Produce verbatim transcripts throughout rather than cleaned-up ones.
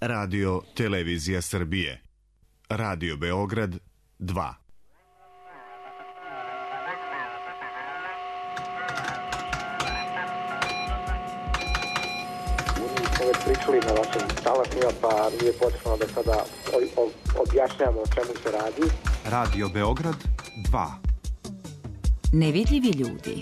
Radio Televizija Srbije. Radio Beograd dva. Smo već pričali na vašim talasima, pa nije potrebno da sada objašnjamo o čemu se radi. Radio Beograd dva. Nevidljivi ljudi.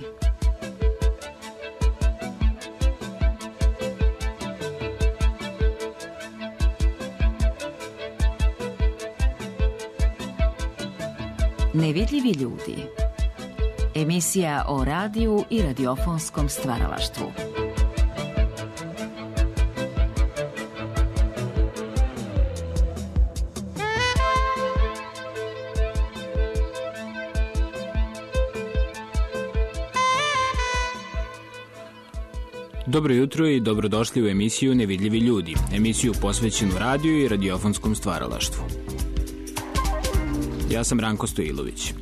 Nevidljivi ljudi. Emisija o radiju i radiofonskom stvaralaštvu. Dobro jutro i dobrodošli u emisiju Nevidljivi ljudi, emisiju posvećenu radiju i radiofonskom stvaralaštvu. Ja sam Ranko Stojilović.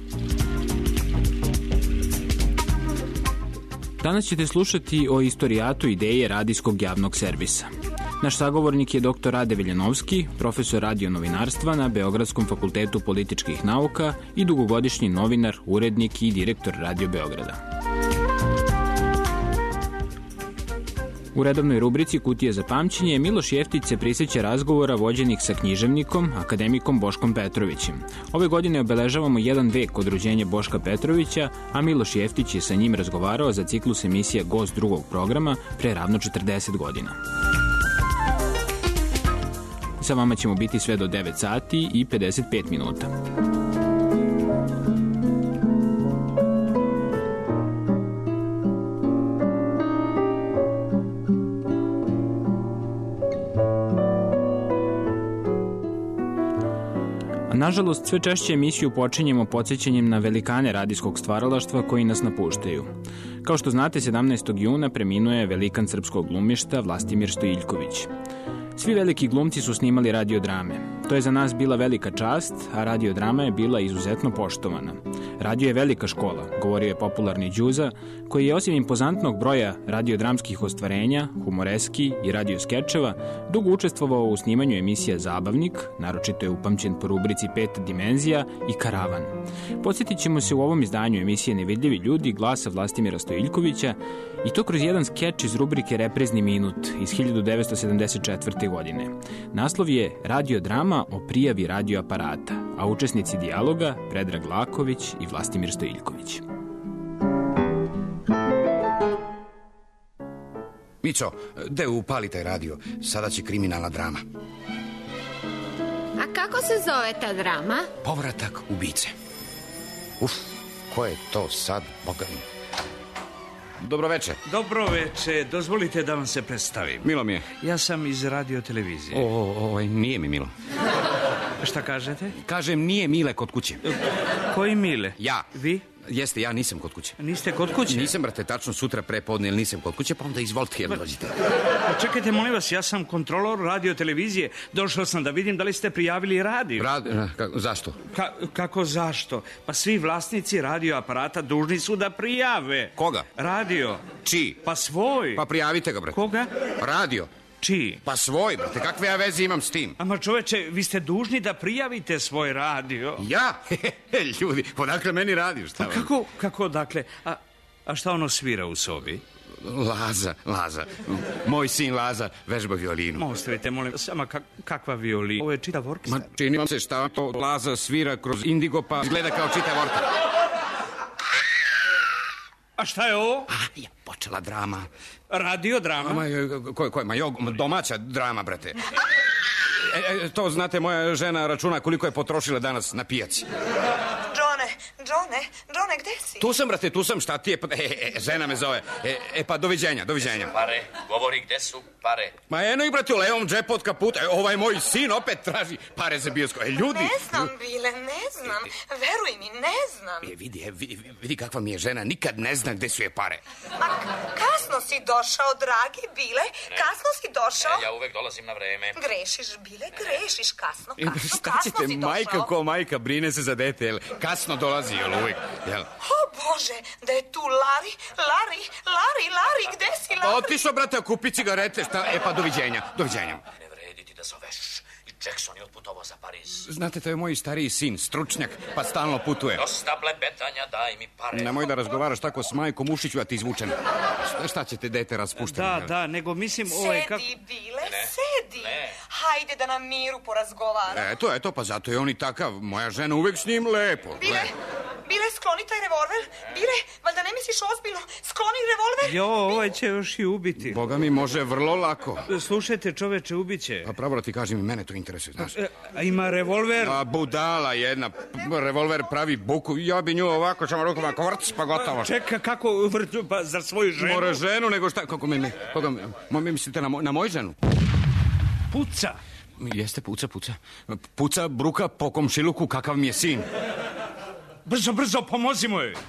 Danas ćete slušati o istorijatu ideje radijskog javnog servisa. Naš sagovornik je doktor Rade Veljanovski, profesor radionovinarstva na Beogradskom fakultetu političkih nauka i dugogodišnji novinar, urednik i direktor Radio Beograda. U redovnoj rubrici Kutije za pamćenje Miloš Jeftić se prisjeća razgovora vođenih sa književnikom, akademikom Boškom Petrovićem. Ove godine obeležavamo jedan vek od rođenja Boška Petrovića, a Miloš Jeftić je sa njim razgovarao za ciklus emisija Gost drugog programa pre ravno četrdeset godina. Sa vama ćemo biti sve do devet sati i pedeset pet minuta. Nažalost, sve češće emisiju počinjemo podsjećanjem na velikane radijskog stvaralaštva koji nas napuštaju. Kao što znate, sedamnaestog juna preminuo je velikan srpskog glumišta Vlastimir Stojiljković. Svi veliki glumci su snimali radiodrame. To je za nas bila velika čast, a radiodrama je bila izuzetno poštovana. Radio je velika škola, govorio je popularni Đuza, koji je osim impozantnog broja radiodramskih ostvarenja, humoreski i radioskečeva, dugo učestvovao u snimanju emisija Zabavnik, naročito je upamćen po rubrici Peta dimenzija i Karavan. Podsjetit ćemo se u ovom izdanju emisije Nevidljivi ljudi glasa Vlastimira Stojiljkovića i to kroz jedan skeč iz rubrike Reprizni minut iz hiljadu devetsto sedamdeset četvrte. godine. Naslov je Radiodrama o prijavi radioaparata, a učesnici dijaloga Predrag Laković i Vlastimir Stojiljković. Mico, de upali taj radio, sada će kriminalna drama. A kako se zove ta drama? Povratak ubice. Uf, ko je to sad, Boga mi? Dobro veče. Dobro veče, dozvolite da vam se predstavim. Milo mi je. Ja sam iz radio televizije. O, o, nije mi Milo. Šta kažete? Kažem, nije Mile kod kuće. Koji Mile? Ja. Vi? Jeste, ja nisam kod kuće. Niste kod kuće? Nisam, brate, tačno sutra prepodne, ili nisam kod kuće, pa onda izvolite jer dođite. Čekajte, molim vas, ja sam kontrolor radio televizije. Došao sam da vidim da li ste prijavili radio. Rad, ka, zašto? Ka, kako zašto? Pa svi vlasnici radioaparata dužni su da prijave. Koga? Radio. Čiji? Pa svoj. Pa prijavite ga, brate. Koga? Radio. Čiji? Pa svoj, brate, kakve ja veze imam s tim? Ama čoveče, vi ste dužni da prijavite svoj radio. Ja? Ljudi, odakle meni radio, šta vam? Pa kako, kako dakle? A, a šta ono svira u sobi? Laza, Laza. Moj sin Laza vežba violinu. Ma ostavite, molim, sama kak, kakva violina? Ovo je čitav orkestar. Ma čini vam se šta to Laza svira kroz indigo pa izgleda kao čitav orkestar. A šta je ovo? A, je počela drama. Radio drama? Ma, ko je, ko je, ma jog, domaća drama, brate. E, e, to znate, moja žena računa koliko je potrošila danas na pijaci. Džone, Džone, Džone, gde si? Tu sam, brate, tu sam, šta ti je? E, e, žena me zove. E, e pa, doviđenja, doviđenja. Pare, govori, gde su pare? Ma eno ih, brate, u levom džepu od kaputa. E, ovaj moj sin opet traži pare za bioskop. E, ljudi... Ne znam, Bile, ne znam. Veruj mi, ne znam. E, vidi, e, vidi, vidi kakva mi je žena. Nikad ne zna gde su je pare. Ma, kasno si došao, dragi Bile. Ne. Kasno si došao. E, ja uvek dolazim na vreme. Grešiš, Bile, grešiš. Kasno, e, kasno, šta kasno ćete, si došao. majka ko majka, brine se za dete, jel? Kasno dolazi, jel uvek, jel? O, Bože, da je tu Lari, Lari, Lari, Lari, gde si, Lari? Otišao, brate, kupi cigarete, šta? E, pa, doviđenja, doviđenja. Ne vredi ti da zoveš. I Jackson je otputovao za Pariz. Znate, to je moj stariji sin, stručnjak, pa stalno putuje. Dosta blebetanja, daj mi pare. Nemoj da razgovaraš tako s majkom Ušiću, a ti izvučen. Šta, šta ćete dete raspuštati? Da, da, nego mislim... Ovaj, kako... Sedi, Bile, ne. sedi. Ne. Hajde da nam miru porazgovara. Eto, eto, pa zato je on i takav. Moja žena uvek s njim lepo. Bile, lepo. Bile, skloni taj revolver. Bile, valjda ne misliš ozbiljno. Skloni revolver. Jo, ovaj će još i ubiti. Boga mi, može vrlo lako. Slušajte, čoveče, ubiće. Pa pravo da ti kažem, i mene to interesuje, znaš. E, a ima revolver? A budala jedna. Revolver pravi buku. Ja bi nju ovako, samo rukama kvrc, pa gotovo. Čeka, kako vrtu, pa za svoju ženu? More ženu, nego šta, kako mi, mi, koga, mi mislite na, moj, na moju ženu? Puca. Jeste, puca, puca. Puca, bruka po komšiluku, kakav mi je sin. Brzo, brzo, pomozimo joj.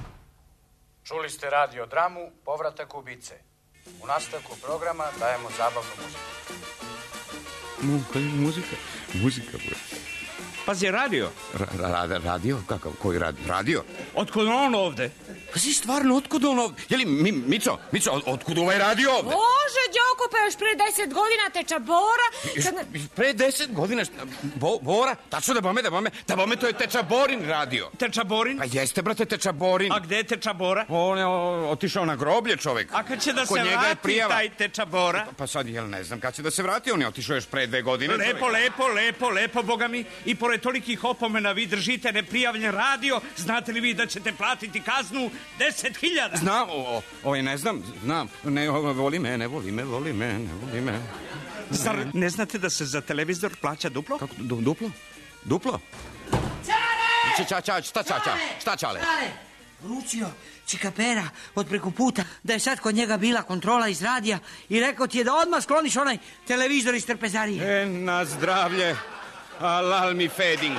Čuli ste radio dramu Povratak ubice. U nastavku programa dajemo zabavnu muziku. Mu, muzika? Muzika, bro. Pazi, radio. Ra, ra, radio? Kakav? Koji radio? Radio? Otkud on ovde? Pa si stvarno, otkud on ovde? Jeli, mi, Mico, Mico, od, otkud ovaj radio ovde? Bože, Đoko, pa još pre deset godina teča Bora. Kad... Pre deset godina? Bo, Bora? Tačno da bome, da bome, da bome, to je Teča Borin radio. Teča Borin? Pa jeste, brate, Teča Borin. A gde je Teča Bora? On je otišao na groblje, čovek. A kad će da Kod se vrati taj Teča Bora? Pa, pa sad, jel ne znam kad će da se vrati, on je otišao još pre dve godine. Lepo, čovek. lepo, lepo, lepo, boga mi, i pored tolikih opomena vi držite neprijavljen radio, znate li vi da ćete platiti kaznu deset hiljada? Znam, o, o, ne znam, znam, ne, voli me, ne voli me, voli me, ne voli me. Zar ne znate da se za televizor plaća duplo? Kako, du, duplo? Duplo? Čale! Ča, ča, šta ča, ča? Šta čale? Čale! Poručio Čikapera od preko puta da je sad kod njega bila kontrola iz radija i rekao ti je da odmah skloniš onaj televizor iz trpezarije. E, na zdravlje. Alal mi feding.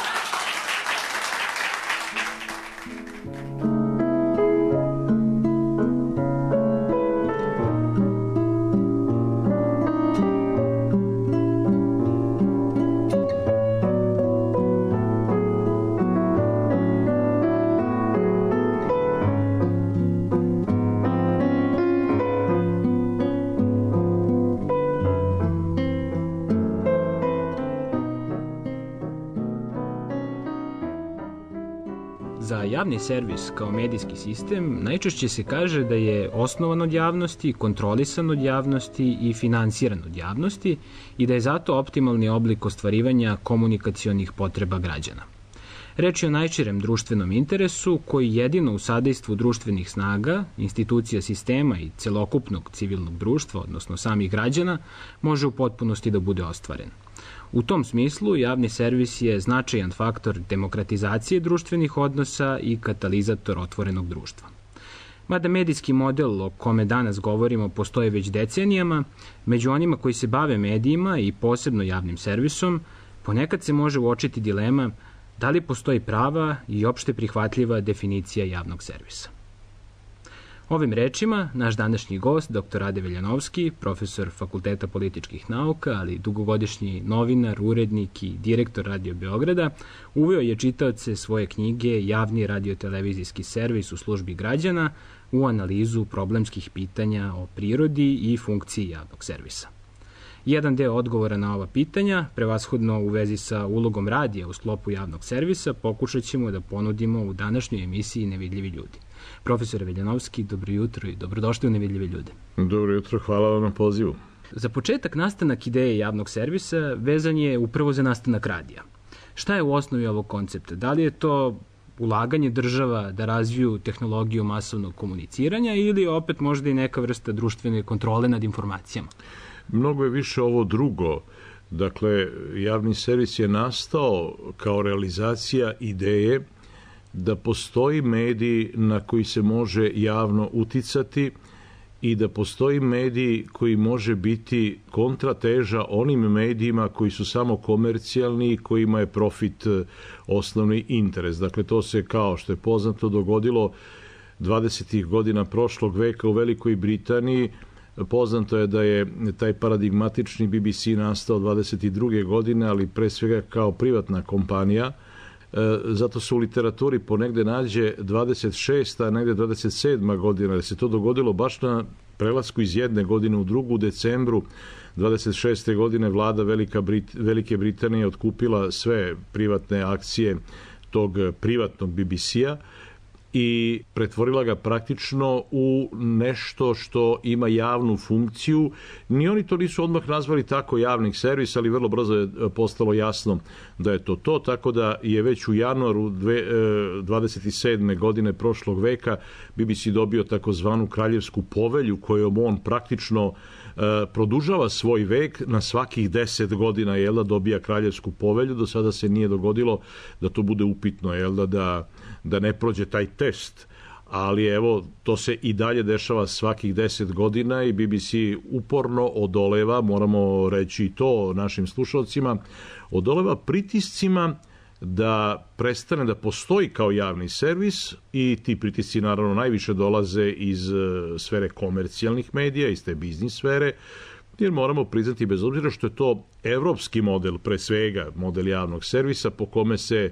Za javni servis kao medijski sistem najčešće se kaže da je osnovan od javnosti, kontrolisan od javnosti i finansiran od javnosti i da je zato optimalni oblik ostvarivanja komunikacionih potreba građana. Reč je o najširem društvenom interesu koji jedino u sadejstvu društvenih snaga, institucija sistema i celokupnog civilnog društva, odnosno samih građana, može u potpunosti da bude ostvaren. U tom smislu, javni servis je značajan faktor demokratizacije društvenih odnosa i katalizator otvorenog društva. Mada medijski model o kome danas govorimo postoje već decenijama, među onima koji se bave medijima i posebno javnim servisom, ponekad se može uočiti dilema da li postoji prava i opšte prihvatljiva definicija javnog servisa. Ovim rečima, naš današnji gost, doktor Rade Veljanovski, profesor Fakulteta političkih nauka, ali dugogodišnji novinar, urednik i direktor Radio Beograda, uveo je čitaoce svoje knjige Javni radiotelevizijski servis u službi građana u analizu problemskih pitanja o prirodi i funkciji javnog servisa. Jedan deo odgovora na ova pitanja, prevashodno u vezi sa ulogom radija u sklopu javnog servisa, pokušat ćemo da ponudimo u današnjoj emisiji Nevidljivi ljudi. Profesore Veljanovski, dobro jutro i dobrodošli u Nevidljive ljude. Dobro jutro, hvala vam na pozivu. Za početak, nastanak ideje javnog servisa vezan je upravo za nastanak radija. Šta je u osnovi ovog koncepta? Da li je to ulaganje država da razviju tehnologiju masovnog komuniciranja ili opet možda i neka vrsta društvene kontrole nad informacijama? Mnogo je više ovo drugo. Dakle, javni servis je nastao kao realizacija ideje da postoji medij na koji se može javno uticati i da postoji medij koji može biti kontrateža onim medijima koji su samo komercijalni i kojima je profit osnovni interes. Dakle, to se, kao što je poznato, dogodilo dvadesetih godina prošlog veka u Velikoj Britaniji. Poznato je da je taj paradigmatični B B C nastao dvadeset druge godine, ali pre svega kao privatna kompanija. Zato se u literaturi ponegde nađe dvadeset šesta, a negde dvadeset sedma godina, da se to dogodilo baš na prelasku iz jedne godine u drugu. U decembru dvadeset šeste godine vlada Velika Brit- Velike Britanije otkupila sve privatne akcije tog privatnog B B C-a i pretvorila ga praktično u nešto što ima javnu funkciju. Ni oni to nisu odmah nazvali tako javnih servis, ali vrlo brzo je postalo jasno da je to to, tako da je već u januaru dvadeset sedme godine prošlog veka B B C dobio takozvanu kraljevsku povelju kojom on praktično produžava svoj vek na svakih deset godina, jel da, dobija kraljevsku povelju. Do sada se nije dogodilo da to bude upitno, jel da, da, da ne prođe taj test. Ali evo, to se i dalje dešava svakih deset godina i B B C uporno odoleva, moramo reći i to našim slušalcima, odoleva pritiscima da prestane da postoji kao javni servis i ti pritisci naravno najviše dolaze iz sfere komercijalnih medija, iz te biznis sfere, jer moramo priznati, bez obzira što je to evropski model, pre svega model javnog servisa, po kome se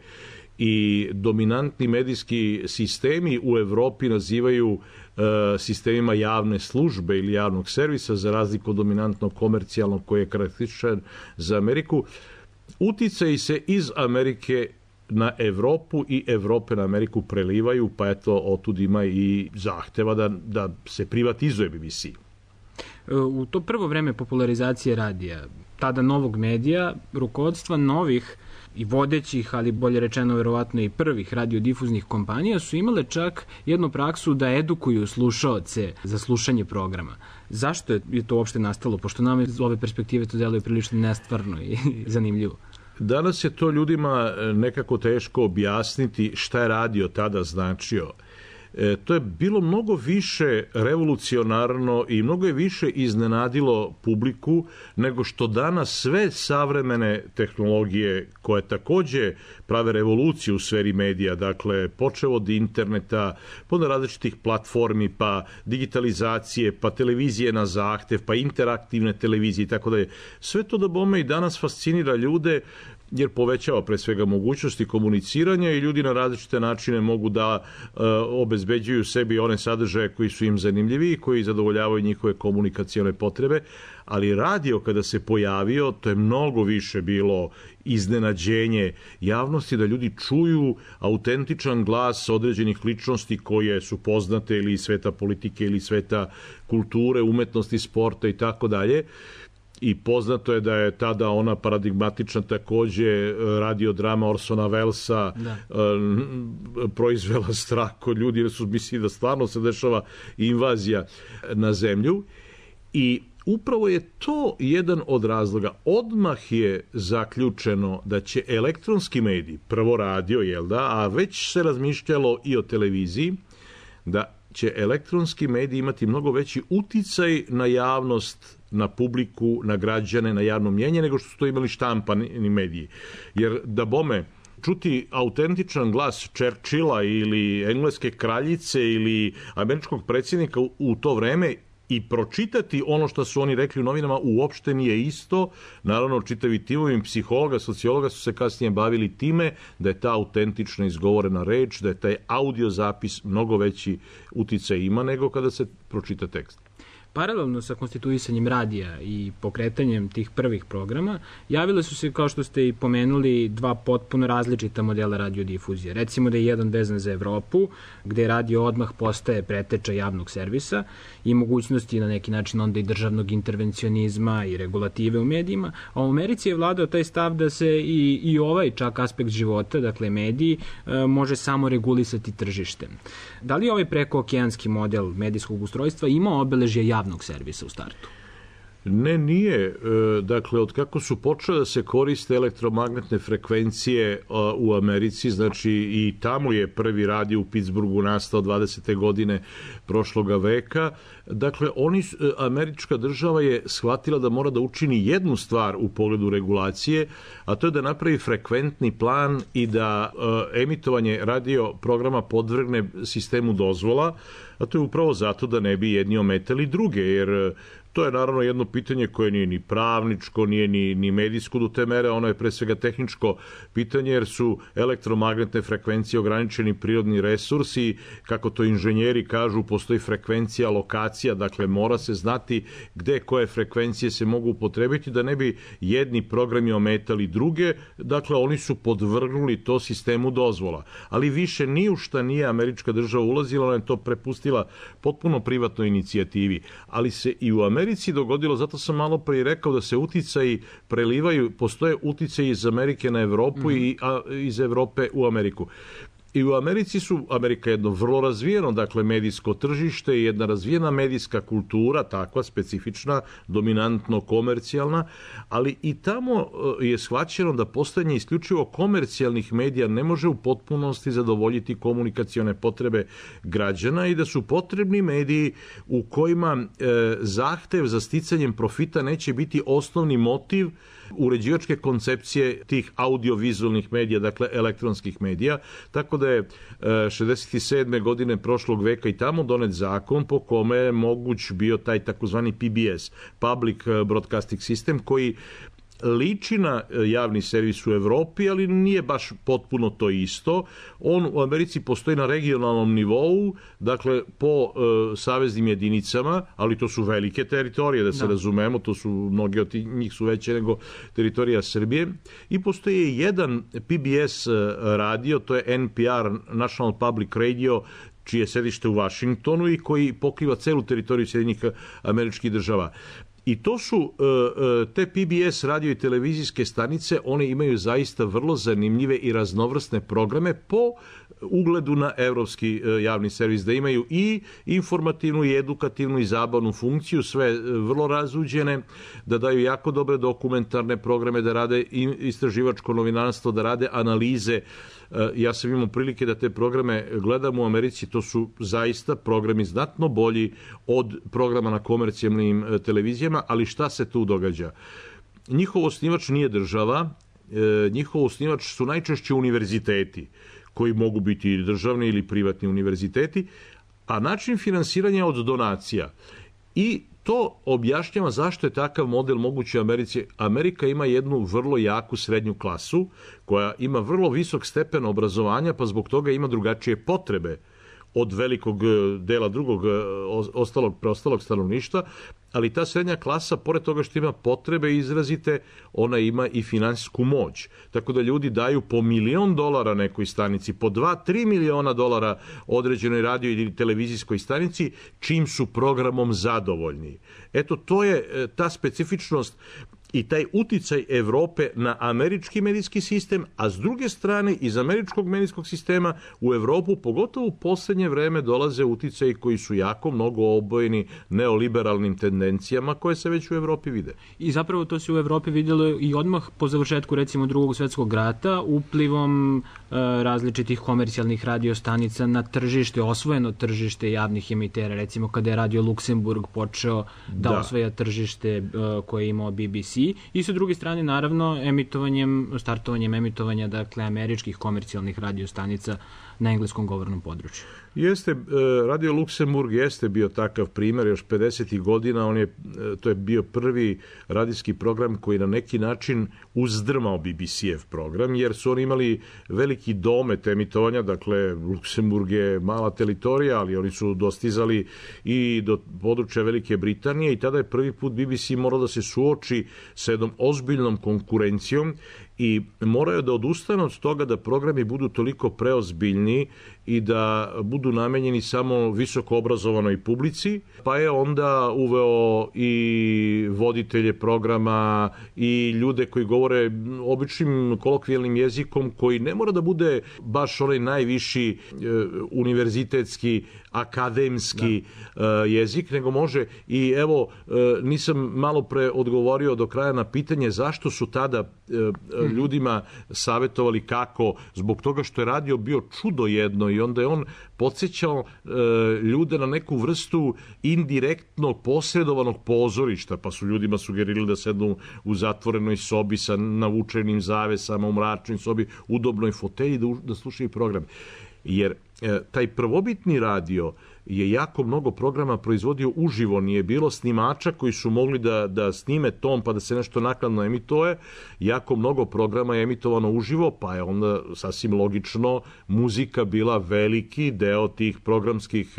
i dominantni medijski sistemi u Evropi nazivaju e, sistemima javne službe ili javnog servisa, za razliku od dominantnog komercijalnog koji je karakterističan za Ameriku. Uticaji se iz Amerike na Evropu i Evrope na Ameriku prelivaju, pa eto, otud ima i zahteva da, da se privatizuje B B C. U to prvo vreme popularizacije radija, tada novog medija, rukovodstva novih i vodećih, ali bolje rečeno verovatno i prvih radiodifuznih kompanija su imale čak jednu praksu da edukuju slušaoce za slušanje programa. Zašto je to uopšte nastalo? Pošto nam iz ove perspektive to deluje prilično nestvarno i zanimljivo. Danas je to ljudima nekako teško objasniti šta je radio tada značio. E, to je bilo mnogo više revolucionarno i mnogo je više iznenadilo publiku nego što danas sve savremene tehnologije koje takođe prave revoluciju u sferi medija, dakle počeo od interneta, pa različitih platformi, pa digitalizacije, pa televizije na zahtev, pa interaktivne televizije i tako dalje. Sve to da bome i danas fascinira ljude, jer povećava pre svega mogućnosti komuniciranja i ljudi na različite načine mogu da e, obezbeđuju sebi one sadržaje koji su im zanimljivi i koji zadovoljavaju njihove komunikacione potrebe, ali radio kada se pojavio, to je mnogo više bilo iznenađenje javnosti, da ljudi čuju autentičan glas određenih ličnosti koje su poznate ili iz sveta politike ili sveta kulture, umetnosti, sporta i tako dalje. I poznato je da je tada ona paradigmatična takođe radiodrama Orsona Wellesa da. proizvela strah kod ljudi, jer su mislili da stvarno se dešava invazija na zemlju. I upravo je to jedan od razloga. Odmah je zaključeno da će elektronski mediji, prvo radio, jel da, a već se razmišljalo i o televiziji, da će elektronski mediji imati mnogo veći uticaj na javnost, na publiku, na građane, na javno mnjenje, nego što su to imali štampani mediji. Jer da bome, čuti autentičan glas Churchilla ili engleske kraljice ili američkog predsjednika u to vreme i pročitati ono što su oni rekli u novinama uopšte nije isto. Naravno, čitavi timovi psihologa, sociologa su se kasnije bavili time da je ta autentična izgovorena reč, da je taj audio zapis mnogo veći uticaj ima nego kada se pročita tekst. Paralelno sa konstituisanjem radija i pokretanjem tih prvih programa, javile su se, kao što ste i pomenuli, dva potpuno različita modela radiodifuzije. Recimo da je jedan vezan za Evropu, gde radio odmah postaje preteča javnog servisa i mogućnosti na neki način onda i državnog intervencionizma i regulative u medijima, a u Americi je vladao taj stav da se i, i ovaj čak aspekt života, dakle mediji, može samo regulisati tržištem. Da li ovaj prekookeanski model medijskog ustrojstva ima obeležje javnog servisa u startu? Ne, nije. Dakle, od kako su počele da se koriste elektromagnetne frekvencije u Americi, znači i tamo je prvi radio u Pittsburghu nastao dvadesete godine prošloga veka. Dakle, oni, američka država je shvatila da mora da učini jednu stvar u pogledu regulacije, a to je da napravi frekventni plan i da emitovanje radio programa podvrgne sistemu dozvola, a to je upravo zato da ne bi jedni ometali druge, jer To je naravno jedno pitanje koje nije ni pravničko, nije ni, ni medijsko do te mere, ono je pre svega tehničko pitanje, jer su elektromagnetne frekvencije ograničeni prirodni resursi, kako to inženjeri kažu, postoji frekvencija, lokacija, dakle mora se znati gde koje frekvencije se mogu upotrebiti da ne bi jedni programi ometali druge, dakle oni su podvrgnuli to sistemu dozvola. Ali više ni u šta nije američka država ulazila, ona je to prepustila potpuno privatnoj inicijativi. Ali se i u Americi dogodilo, zato sam malo prije rekao da se uticaji prelivaju, postoje uticaji iz Amerike na Evropu mm. i a, iz Evrope u Ameriku. I u Americi su, Amerika je jedno vrlo razvijeno, dakle, medijsko tržište i jedna razvijena medijska kultura, takva specifična, dominantno komercijalna, ali i tamo je shvaćeno da postojanje isključivo komercijalnih medija ne može u potpunosti zadovoljiti komunikacione potrebe građana i da su potrebni mediji u kojima e, zahtev za sticanjem profita neće biti osnovni motiv uređivačke koncepcije tih audiovizualnih medija, dakle elektronskih medija, tako da je šezdeset sedme godine prošlog veka i tamo donet zakon po kome je moguć bio taj takozvani P B S, Public Broadcasting System, koji liči na javni servis u Evropi, ali nije baš potpuno to isto. On u Americi postoji na regionalnom nivou, dakle po e, saveznim jedinicama, ali to su velike teritorije, da se da. razumemo, to su, mnoge od njih su veće nego teritorija Srbije. I postoji jedan P B S radio, to je N P R, National Public Radio, čije je sedište u Vašingtonu i koji pokriva celu teritoriju Sjedinjenih Američkih Država. I to su te P B S radio i televizijske stanice, one imaju zaista vrlo zanimljive i raznovrsne programe po ugledu na evropski javni servis, da imaju i informativnu i edukativnu i zabavnu funkciju, sve vrlo razuđene, da daju jako dobre dokumentarne programe, da rade istraživačko novinarstvo, da rade analize. Ja sam imao prilike da te programe gledam u Americi, to su zaista programi znatno bolji od programa na komercijalnim televizijama, ali šta se tu događa? Njihov osnivač nije država, njihov osnivač su najčešće univerziteti, koji mogu biti ili državni ili privatni univerziteti, a način finansiranja od donacija. I to objašnjava zašto je takav model moguć u Americi. Amerika ima jednu vrlo jaku srednju klasu, koja ima vrlo visok stepen obrazovanja, pa zbog toga ima drugačije potrebe od velikog dela drugog ostalog, preostalog stanovništva, ali ta srednja klasa, pored toga što ima potrebe izrazite, ona ima i finansijsku moć. Tako da ljudi daju po milion dolara nekoj stanici, po dva, tri miliona dolara određenoj radio ili televizijskoj stanici, čim su programom zadovoljni. Eto, to je ta specifičnost i taj uticaj Evrope na američki medijski sistem, a s druge strane iz američkog medijskog sistema u Evropu, pogotovo u poslednje vreme, dolaze uticaji koji su jako mnogo obojeni neoliberalnim tendencijama koje se već u Evropi vide. I zapravo to se u Evropi vidjelo i odmah po završetku recimo drugog svetskog rata, uplivom e, različitih komercijalnih radiostanica na tržište, osvojeno tržište javnih emitera, recimo kada je Radio Luksemburg počeo da, da. osvaja tržište e, koje je imao B B C, i sa druge strane naravno emitovanjem, startovanjem emitovanja dakle američkih komercijalnih radiostanica na engleskom govornom području. Jeste, Radio Luksemburg jeste bio takav primer još pedesetih godina, on je, to je bio prvi radijski program koji na neki način uzdrmao B B C-ev program, jer su oni imali veliki domet emitovanja, dakle Luksemburg je mala teritorija, ali oni su dostizali i do područja Velike Britanije i tada je prvi put B B C morao da se suoči sa jednom ozbiljnom konkurencijom i moraju da odustanu od toga da programi budu toliko preozbiljni i da budu namenjeni samo visoko obrazovanoj publici, pa je onda uveo i voditelje programa i ljude koji govore običnim kolokvijalnim jezikom, koji ne mora da bude baš onaj najviši e, univerzitetski, akademski da. e, jezik, nego može i evo, e, nisam malo pre odgovorio do kraja na pitanje zašto su tada e, ljudima savjetovali kako, zbog toga što je radio bio čudo jedno i onda je on podsjećao e, ljude na neku vrstu indirektnog posredovanog pozorišta, pa su ljudima sugerirali da sednu u zatvorenoj sobi sa navučenim zavesama, u mračnoj sobi, udobnoj fotelji da, da slušaju program. Jer e, taj prvobitni radio je jako mnogo programa proizvodio uživo, nije bilo snimača koji su mogli da, da snime tom pa da se nešto nakladno emituje, jako mnogo programa je emitovano uživo, pa je onda sasvim logično muzika bila veliki deo tih programskih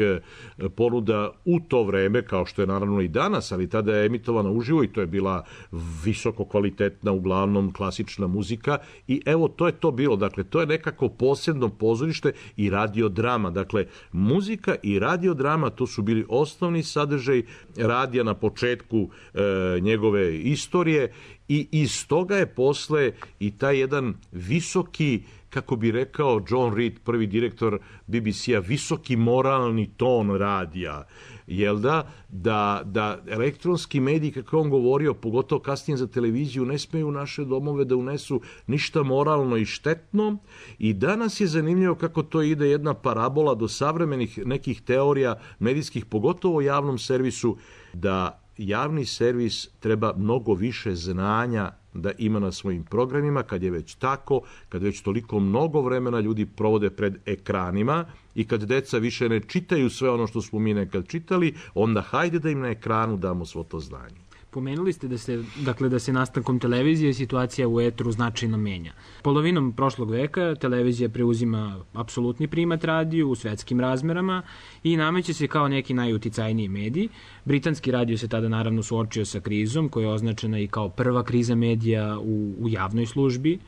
ponuda u to vreme, kao što je naravno i danas, ali tada je emitovana uživo i to je bila visoko kvalitetna, uglavnom klasična muzika i evo to je to bilo, dakle to je nekako posebno pozorište i radiodrama, dakle muzika i radiodrama to su bili osnovni sadržaj radija na početku e, njegove istorije i iz toga je posle i taj jedan visoki, kako bi rekao John Reed, prvi direktor B B C-a, visoki moralni ton radija, jel da, da, da elektronski mediji, kako je on govorio, pogotovo kasnije za televiziju, ne smeju u naše domove da unesu ništa moralno i štetno i danas je zanimljivo kako to ide jedna parabola do savremenih nekih teorija medijskih, pogotovo o javnom servisu, da javni servis treba mnogo više znanja da ima na svojim programima, kad je već tako, kad već toliko mnogo vremena ljudi provode pred ekranima i kad deca više ne čitaju sve ono što smo mi nekad čitali, onda hajde da im na ekranu damo svo to znanje. Pomenuli ste da se, dakle, da se nastankom televizije situacija u etru značajno menja. Polovinom prošlog veka televizija preuzima apsolutni primat radiju u svetskim razmerama i nameće se kao neki najuticajniji medij. Britanski radio se tada naravno suočio sa krizom koja je označena i kao prva kriza medija u, u javnoj službi.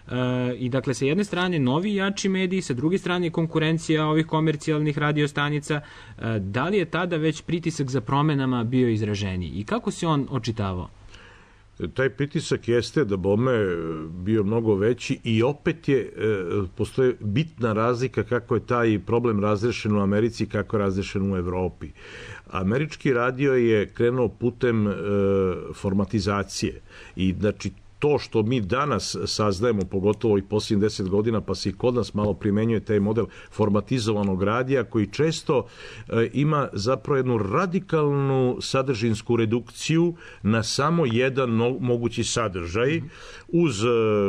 E, I dakle, sa jedne strane novi jači mediji, sa druge strane konkurencija ovih komercijalnih radiostanica. E, da li je tada već pritisak za promenama bio izraženiji i kako se on očitavao? Taj pritisak jeste da bome bio mnogo veći i opet je, postoje bitna razlika kako je taj problem razrešen u Americi i kako je razrešen u Evropi. Američki radio je krenuo putem e, formatizacije i znači to što mi danas saznajemo, pogotovo i posljednjih deset godina, pa se i kod nas malo primenjuje taj model formatizovanog radija, koji često e, ima zapravo jednu radikalnu sadržinsku redukciju na samo jedan no, mogući sadržaj, uz e,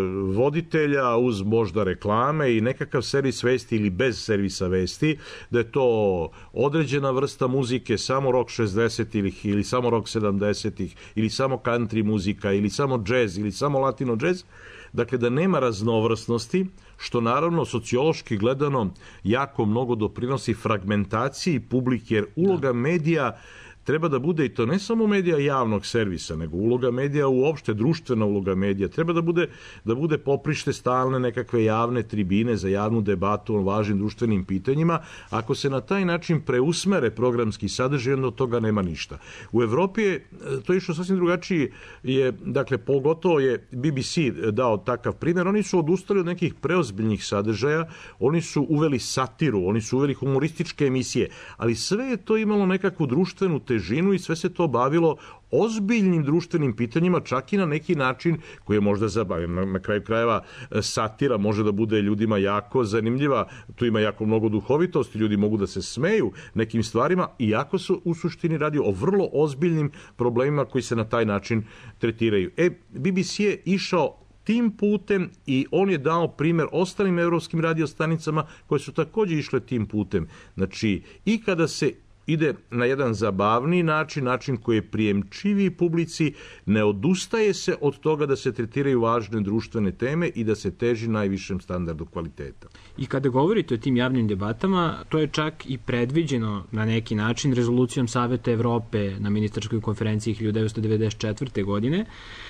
voditelja, uz možda reklame i nekakav servis vesti ili bez servisa vesti, da je to određena vrsta muzike, samo rock šezdesetih ili samo rock sedamdesetih ili samo country muzika ili samo džez ili samo latino džez, dakle da nema raznovrsnosti, što naravno sociološki gledano jako mnogo doprinosi fragmentaciji publike, jer uloga medija treba da bude, i to ne samo medija javnog servisa, nego uloga medija uopšte, društvena uloga medija, treba da bude, da bude poprište stalne nekakve javne tribine za javnu debatu o važnim društvenim pitanjima. Ako se na taj način preusmere programski sadržaj, onda od toga nema ništa. U Evropi je to išlo sasvim drugačiji, je, dakle, pogotovo je B B C dao takav primjer, oni su odustali od nekih preozbiljnih sadržaja, oni su uveli satiru, oni su uveli humorističke emisije, ali sve je to imalo nekakvu društvenu težinu i sve se to bavilo ozbiljnim društvenim pitanjima, čak i na neki način koji je možda zabavljen. Na, na kraju krajeva satira može da bude ljudima jako zanimljiva, tu ima jako mnogo duhovitosti, ljudi mogu da se smeju nekim stvarima, iako su u suštini radi o vrlo ozbiljnim problemima koji se na taj način tretiraju. E, B B C je išao tim putem i on je dao primjer ostalim evropskim radiostanicama koje su također išle tim putem. Znači, i kada se ide na jedan zabavni način, način koji je prijemčiviji publici, ne odustaje se od toga da se tretiraju važne društvene teme i da se teži najvišem standardu kvaliteta. I kada govorite o tim javnim debatama, to je čak i predviđeno na neki način rezolucijom Saveta Evrope na ministarskoj konferenciji hiljadu devetsto devedeset četvrte. godine,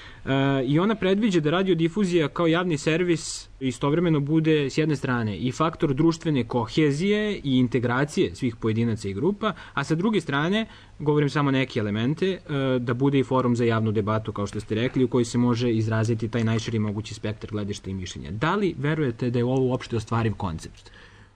E, i ona predviđa da radiodifuzija kao javni servis istovremeno bude s jedne strane i faktor društvene kohezije i integracije svih pojedinaca i grupa, a sa druge strane, govorim samo neke elemente, e, da bude i forum za javnu debatu, kao što ste rekli, u kojoj se može izraziti taj najširi mogući spektar gledišta i mišljenja. Da li verujete da je ovo uopšte ostvariv koncept?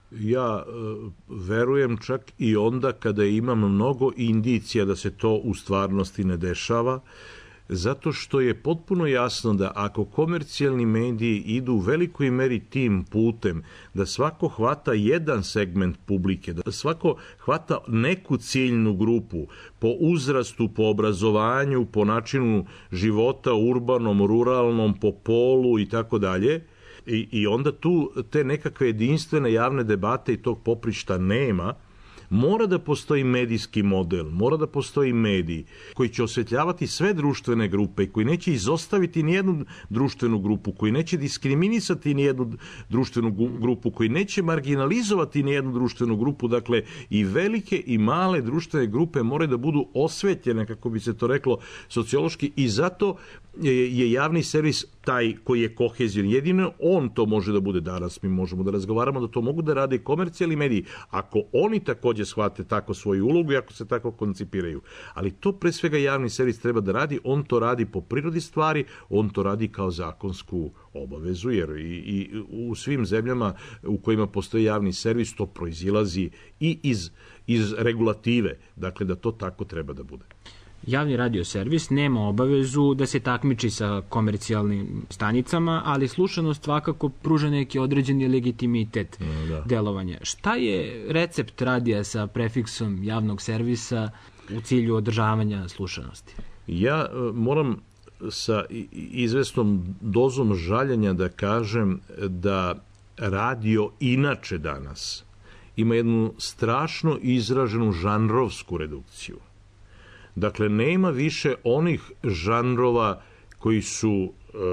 Ja e, verujem čak i onda kada imam mnogo indicija da se to u stvarnosti ne dešava, zato što je potpuno jasno da ako komercijalni mediji idu u velikoj meri tim putem, da svako hvata jedan segment publike, da svako hvata neku ciljnu grupu po uzrastu, po obrazovanju, po načinu života urbanom, ruralnom, po polu i tako dalje, I, i onda tu te nekakve jedinstvene javne debate i tog poprišta nema, Mora da postoji medijski model, mora da postoji medij koji će osvetljavati sve društvene grupe i koji neće izostaviti nijednu društvenu grupu, koji neće diskriminisati nijednu društvenu grupu, koji neće marginalizovati nijednu društvenu grupu. Dakle, i velike i male društvene grupe moraju da budu osvetljene, kako bi se to reklo sociološki, i zato je javni servis taj koji je kohezion. Jedino on to može da bude. Danas mi možemo da razgovaramo da to mogu da rade komercijalni mediji, ako oni takođe shvate tako svoju ulogu i ako se tako koncipiraju. Ali to pre svega javni servis treba da radi, on to radi po prirodi stvari, on to radi kao zakonsku obavezu, jer i, i u svim zemljama u kojima postoji javni servis to proizilazi i iz, iz regulative, dakle da to tako treba da bude. Javni radio servis nema obavezu da se takmiči sa komercijalnim stanicama, ali slušanost svakako pruža neki određeni legitimitet da. delovanja. Šta je recept radija sa prefiksom javnog servisa u cilju održavanja slušanosti? Ja moram sa izvesnom dozom žaljenja da kažem da radio inače danas ima jednu strašno izraženu žanrovsku redukciju. Dakle, nema više onih žanrova koji su e,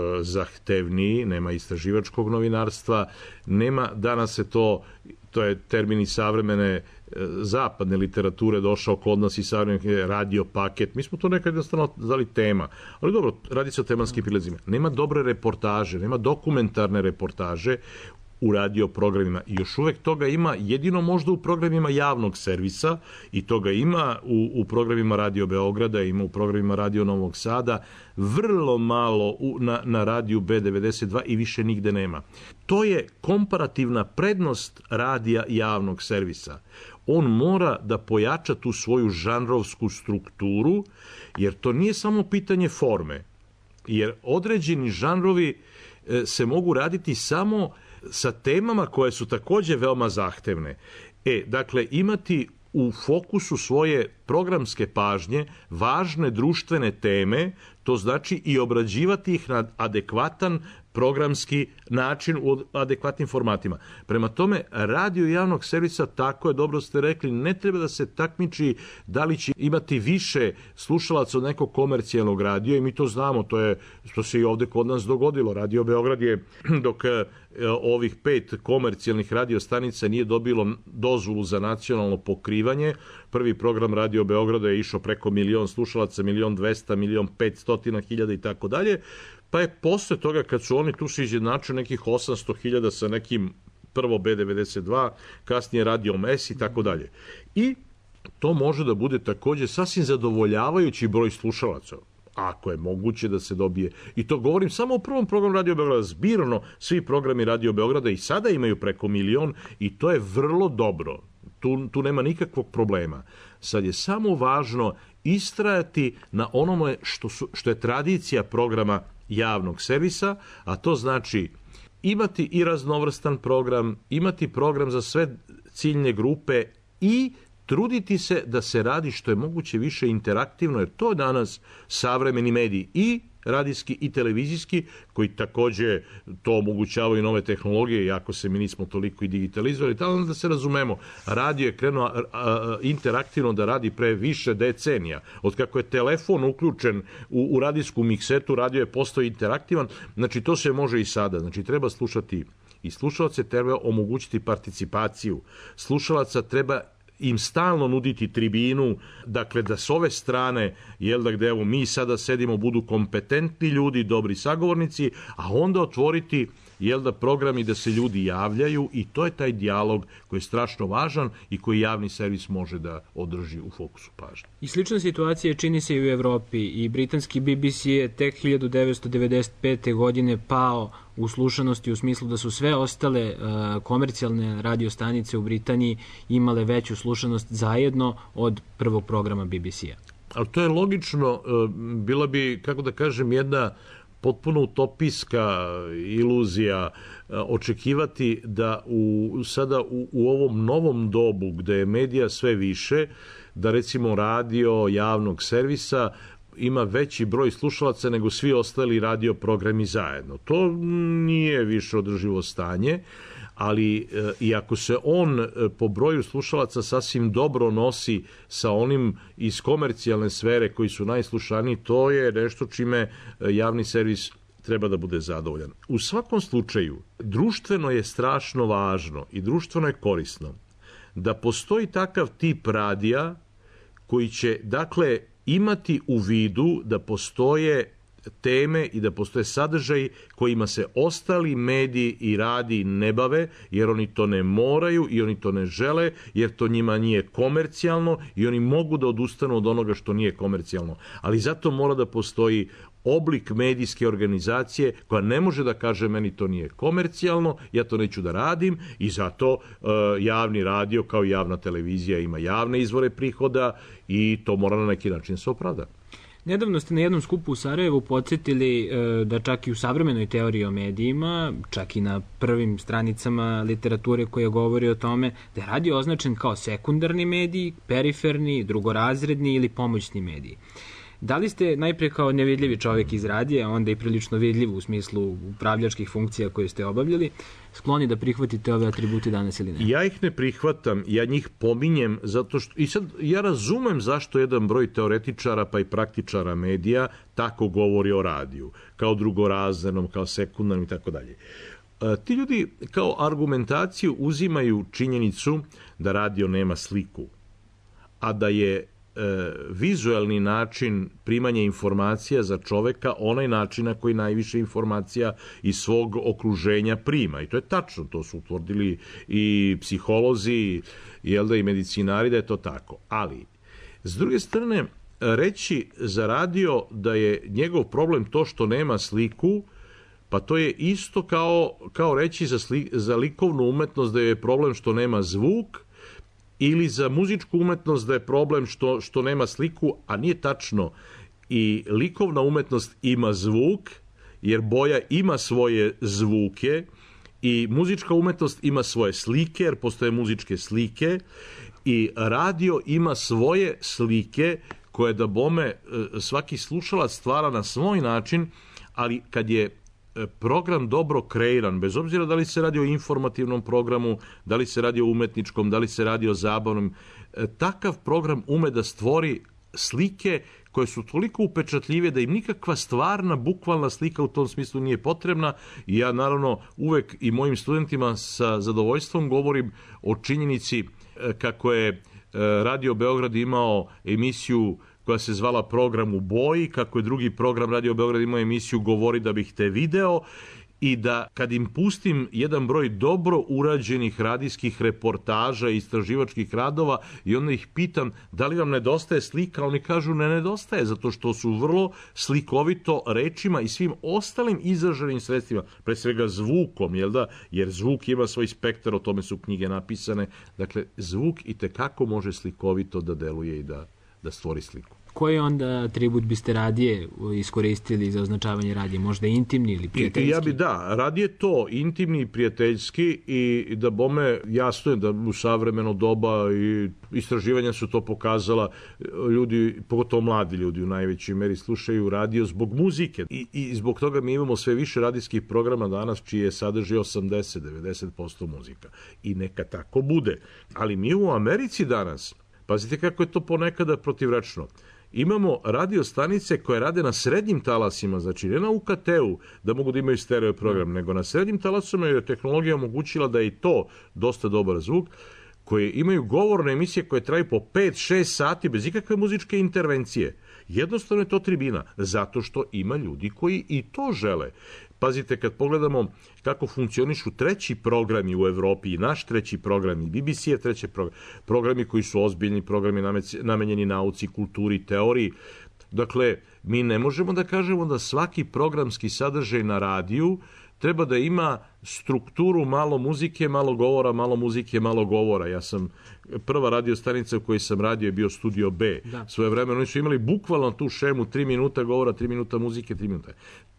zahtevniji, nema istraživačkog novinarstva, nema, danas se to, to je termin iz savremene e, zapadne literature došao kod nas i savremeni radio paket. Mi smo to nekad jednostavno zvali tema, ali dobro, radi se o temanskim prilazima. Nema dobre reportaže, nema dokumentarne reportaže u radio programima. I još uvek toga ima jedino možda u programima javnog servisa i toga ima u, u programima Radio Beograda, ima u programima Radio Novog Sada, vrlo malo u, na, na radiju B devedeset dva i više nigde nema. To je komparativna prednost radija javnog servisa. On mora da pojača tu svoju žanrovsku strukturu, jer to nije samo pitanje forme, jer određeni žanrovi e, se mogu raditi samo sa temama koje su takođe veoma zahtevne. E, dakle, imati u fokusu svoje programske pažnje važne društvene teme, to znači i obrađivati ih na adekvatan programski način u adekvatnim formatima. Prema tome, radio javnog servisa, tako je, dobro ste rekli, ne treba da se takmiči da li će imati više slušalaca od nekog komercijalnog radija i mi to znamo, to je što se i ovde kod nas dogodilo. Radio Beograd je, dok ovih pet komercijalnih radiostanica nije dobilo dozvolu za nacionalno pokrivanje, prvi program Radio Beograda je išao preko milion slušalaca, milion dvesta, milion petstotina hiljada i tako dalje, pa je posle toga kad su oni tu se izjednačili nekih osamsto hiljada sa nekim prvo B devedeset dva, kasnije Radio M E S i tako dalje. I to može da bude takođe sasvim zadovoljavajući broj slušalaca, ako je moguće da se dobije. I to govorim samo o prvom programu Radio Beograda. Zbirno svi programi Radio Beograda i sada imaju preko milion i to je vrlo dobro. Tu, tu nema nikakvog problema. Sad je samo važno istrajati na onome što, su, što je tradicija programa javnog servisa, a to znači imati i raznovrstan program, imati program za sve ciljne grupe i truditi se da se radi što je moguće više interaktivno, jer to je danas savremeni mediji i radijski i televizijski, koji takođe to omogućavaju nove tehnologije, iako se mi nismo toliko i digitalizovali, ali da se razumemo, radio je krenuo a, a, interaktivno da radi pre više decenija. Od kako je telefon uključen u, u radijsku miksetu, radio je postao interaktivan, znači to se može i sada, znači treba slušati i slušalaca, treba omogućiti participaciju. Slušalaca treba im stalno nuditi tribinu, dakle da s ove strane, jel da gde evo mi sada sedimo, budu kompetentni ljudi, dobri sagovornici, a onda otvoriti, jel da programi da se ljudi javljaju i to je taj dijalog koji je strašno važan i koji javni servis može da održi u fokusu pažnje. I slična situacija čini se i u Evropi i britanski B B C je tek hiljadu devetsto devedeset pete. godine pao u slušanosti u smislu da su sve ostale uh, komercijalne radiostanice u Britaniji imale veću slušanost zajedno od prvog programa B B C-a. Ali to je logično, uh, bila bi, kako da kažem, jedna potpuno utopijska iluzija uh, očekivati da u, sada u, u ovom novom dobu gde je medija sve više, da recimo radio javnog servisa ima veći broj slušalaca nego svi ostali radio programi zajedno. To nije više održivo stanje, ali i ako se on po broju slušalaca sasvim dobro nosi sa onim iz komercijalne sfere koji su najslušaniji, to je nešto čime javni servis treba da bude zadovoljan. U svakom slučaju, društveno je strašno važno i društveno je korisno da postoji takav tip radija koji će, dakle, imati u vidu da postoje teme i da postoje sadržaji kojima se ostali mediji i radiji ne bave, jer oni to ne moraju i oni to ne žele, jer to njima nije komercijalno i oni mogu da odustanu od onoga što nije komercijalno. Ali zato mora da postoji oblik medijske organizacije koja ne može da kaže meni to nije komercijalno, ja to neću da radim, i zato uh, javni radio kao i javna televizija ima javne izvore prihoda i to mora na neki način se opravda. Nedavno ste na jednom skupu u Sarajevu podsjetili e, da čak i u savremenoj teoriji o medijima, čak i na prvim stranicama literature koja govori o tome, da je radio označen kao sekundarni medij, periferni, drugorazredni ili pomoćni medij. Da li ste najprije kao nevidljivi čovjek iz radija, onda i prilično vidljiv u smislu upravljačkih funkcija koje ste obavljali, skloni da prihvatite ove atribute danas ili ne? Ja ih ne prihvatam, ja njih pominjem zato što, i sad ja razumem zašto jedan broj teoretičara pa i praktičara medija tako govori o radiju, kao drugorazrednom, kao sekundarnom i tako dalje. Ti ljudi kao argumentaciju uzimaju činjenicu da radio nema sliku, a da je vizuelni način primanja informacija za čoveka onaj način na koji najviše informacija iz svog okruženja prima. I to je tačno, to su utvrdili i psiholozi, jel da, i medicinari, da je to tako. Ali, s druge strane, reći za radio da je njegov problem to što nema sliku, pa to je isto kao, kao reći za, sli, za likovnu umetnost da je problem što nema zvuk, ili za muzičku umetnost da je problem što, što nema sliku, a nije tačno. I likovna umetnost ima zvuk, jer boja ima svoje zvuke, i muzička umetnost ima svoje slike, jer postoje muzičke slike, i radio ima svoje slike koje da bome svaki slušalac stvara na svoj način, ali kad je program dobro kreiran, bez obzira da li se radi o informativnom programu, da li se radi o umetničkom, da li se radi o zabavnom, takav program ume da stvori slike koje su toliko upečatljive da im nikakva stvarna, bukvalna slika u tom smislu nije potrebna. I ja naravno uvek i mojim studentima sa zadovoljstvom govorim o činjenici kako je Radio Beograd imao emisiju koja se zvala Program u boji, kako je drugi program Radio Beograd imao emisiju Govori da bih te video, i da kad im pustim jedan broj dobro urađenih radijskih reportaža i istraživačkih radova i onda ih pitam da li vam nedostaje slika, oni kažu ne nedostaje, zato što su vrlo slikovito rečima i svim ostalim izraženim sredstvima, pre svega zvukom, jel da, jer zvuk ima svoj spektar, o tome su knjige napisane, dakle zvuk i tekako može slikovito da deluje i da da stvori sliku. Koji onda atribut biste radije iskoristili za označavanje radija? Možda intimni ili prijateljski? Ja bi da, radije to, intimni i prijateljski, i da bome jasno je da u savremeno doba i istraživanja su to pokazala, ljudi, pogotovo mladi ljudi u najvećoj meri slušaju radio zbog muzike, i, i zbog toga mi imamo sve više radijskih programa danas čiji je sadrži osamdeset do devedeset posto muzika. I neka tako bude. Ali mi u Americi danas, pazite kako je to ponekada protivrečno, imamo radio stanice koje rade na srednjim talasima, znači ne na U K T-u da mogu da imaju stereo program, nego na srednjim talasima je tehnologija omogućila da je i to dosta dobar zvuk, koje imaju govorne emisije koje traju po pet šest sati bez ikakve muzičke intervencije. Jednostavno je to tribina, zato što ima ljudi koji i to žele. Pazite, kad pogledamo kako funkcionišu treći programi u Evropi, i naš treći program, i B B C je treći program, programi koji su ozbiljni, programi namenjeni nauci, kulturi, teoriji. Dakle, mi ne možemo da kažemo da svaki programski sadržaj na radiju treba da ima strukturu malo muzike, malo govora, malo muzike, malo govora. Ja sam, prva radio stanica u kojoj sam radio je bio Studio B. Da. Svoje vremena oni su imali bukvalno tu šemu, tri minuta govora, tri minuta muzike, tri minuta.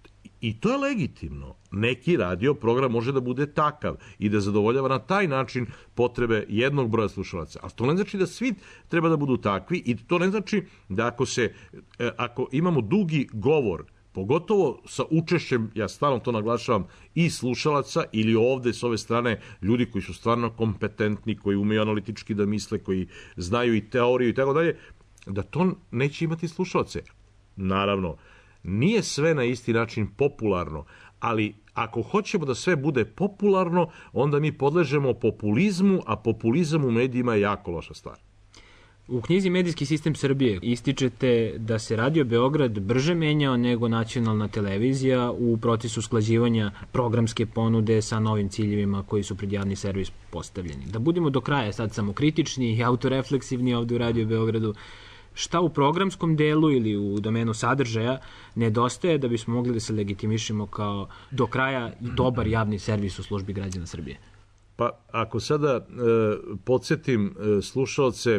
I to je legitimno. Neki radio program može da bude takav i da zadovoljava na taj način potrebe jednog broja slušalaca. Ali to ne znači da svi treba da budu takvi, i to ne znači da ako se, ako imamo dugi govor pogotovo sa učešćem, ja stalno to naglašavam, i slušalaca ili ovde s ove strane ljudi koji su stvarno kompetentni, koji umeju analitički da misle, koji znaju i teoriju i tako dalje, da to neće imati slušalce. Naravno, nije sve na isti način popularno, ali ako hoćemo da sve bude popularno, onda mi podležemo populizmu, a populizam u medijima je jako loša stvar. U knjizi Medijski sistem Srbije ističete da se Radio Beograd brže menjao nego nacionalna televizija u procesu usklađivanja programske ponude sa novim ciljevima koji su pred javni servis postavljeni. Da budemo do kraja sad samokritični i autorefleksivni ovde u Radio Beogradu, šta u programskom delu ili u domenu sadržaja nedostaje da bismo mogli da se legitimišemo kao do kraja dobar javni servis u službi građana Srbije? Pa ako sada e, podsjetim e, slušalce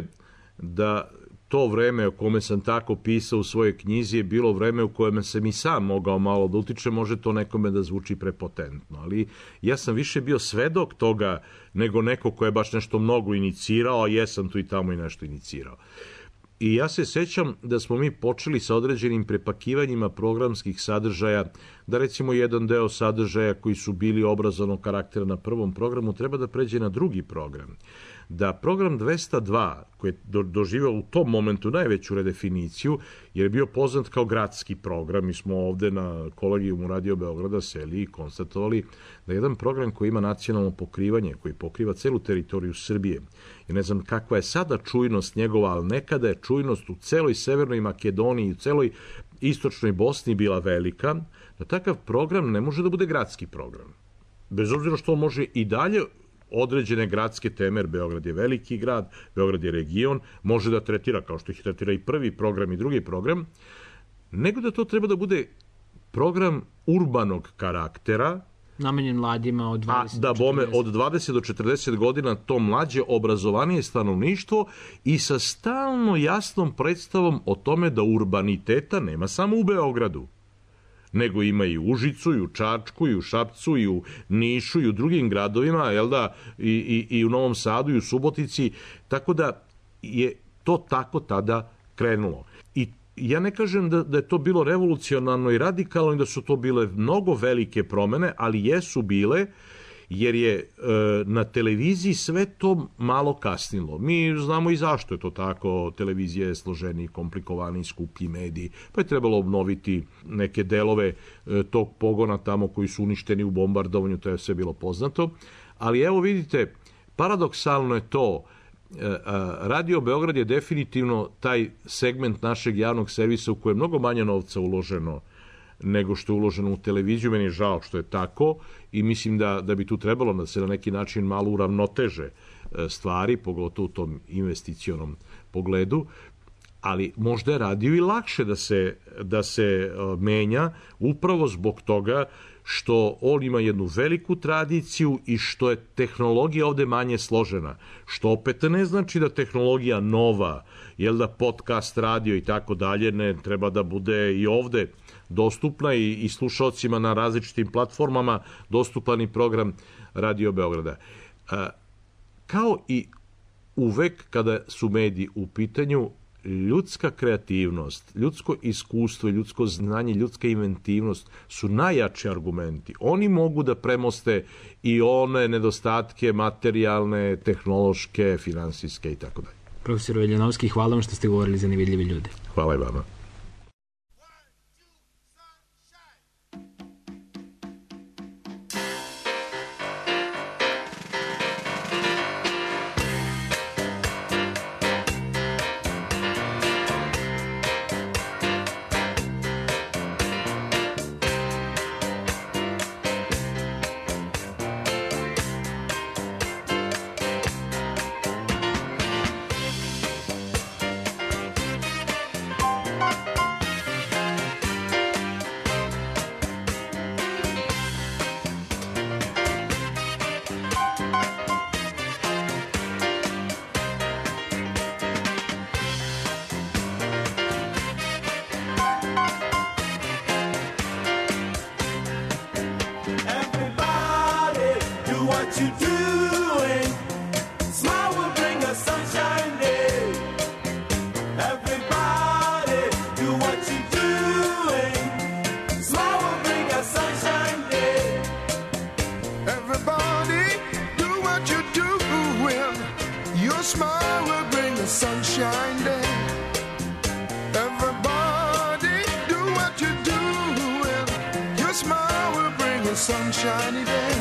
da to vreme o kome sam tako pisao u svojoj knjizi je bilo vreme u kojem sam i sam mogao malo da utiče, može to nekome da zvuči prepotentno, ali ja sam više bio svedok toga nego neko ko je baš nešto mnogo inicirao, a jesam tu i tamo i nešto inicirao. I ja se sećam da smo mi počeli sa određenim prepakivanjima programskih sadržaja, da recimo jedan deo sadržaja koji su bili obrazovnog karaktera na prvom programu treba da pređe na drugi program. Da program dvesta dva, koji je do, doživao u tom momentu najveću redefiniciju, jer je bio poznat kao gradski program, mi smo ovde na kolegijumu Radio Beograda seli i konstatovali da jedan program koji ima nacionalno pokrivanje, koji pokriva celu teritoriju Srbije, ja ne znam kakva je sada čujnost njegova, ali nekada je čujnost u celoj Severnoj Makedoniji i u celoj istočnoj Bosni bila velika, da takav program ne može da bude gradski program. Bez obzira što on može i dalje određene gradske teme, jer Beograd je veliki grad, Beograd je region, može da tretira, kao što ih tretira i prvi program i drugi program, nego da to treba da bude program urbanog karaktera, namenjen mladima od dvadeset do četrdeset. A da bome od dvadeset do četrdeset godina to mlađe obrazovanije stanovništvo i sa stalno jasnom predstavom o tome da urbaniteta nema samo u Beogradu, nego ima i u Užicu, i u Čačku, i u Šapcu, i u Nišu, i u drugim gradovima, jel da, i, i, i u Novom Sadu, i u Subotici, tako da je to tako tada krenulo. I ja ne kažem da, da je to bilo revolucionarno i radikalno i da su to bile mnogo velike promene, ali jesu bile, jer je e, na televiziji sve to malo kasnilo. Mi znamo i zašto je to tako. Televizija je složeniji, komplikovaniji, skuplji mediji, pa je trebalo obnoviti neke delove e, tog pogona tamo koji su uništeni u bombardovanju, to je sve bilo poznato. Ali evo vidite, paradoksalno je to, e, Radio Beograd je definitivno taj segment našeg javnog servisa u kojem je mnogo manje novca uloženo nego što je uloženo u televiziju. Meni je žao što je tako i mislim da, da bi tu trebalo da se na neki način malo uravnoteže stvari, pogotovo u tom investicionom pogledu, ali možda je radio i lakše da se, da se menja upravo zbog toga što on ima jednu veliku tradiciju i što je tehnologija ovde manje složena, što opet ne znači da tehnologija nova, jel da podcast, radio i tako dalje, ne treba da bude i ovde dostupna i, i slušalcima na različitim platformama dostupan i program Radio Beograda. A, kao i uvek kada su mediji u pitanju, ljudska kreativnost, ljudsko iskustvo, ljudsko znanje, ljudska inventivnost su najjači argumenti. Oni mogu da premoste i one nedostatke materijalne, tehnološke, finansijske i tako dalje. Profesor Veljanovski, hvala vam što ste govorili za nevidljive ljude. Hvala i vama. sunshiny day.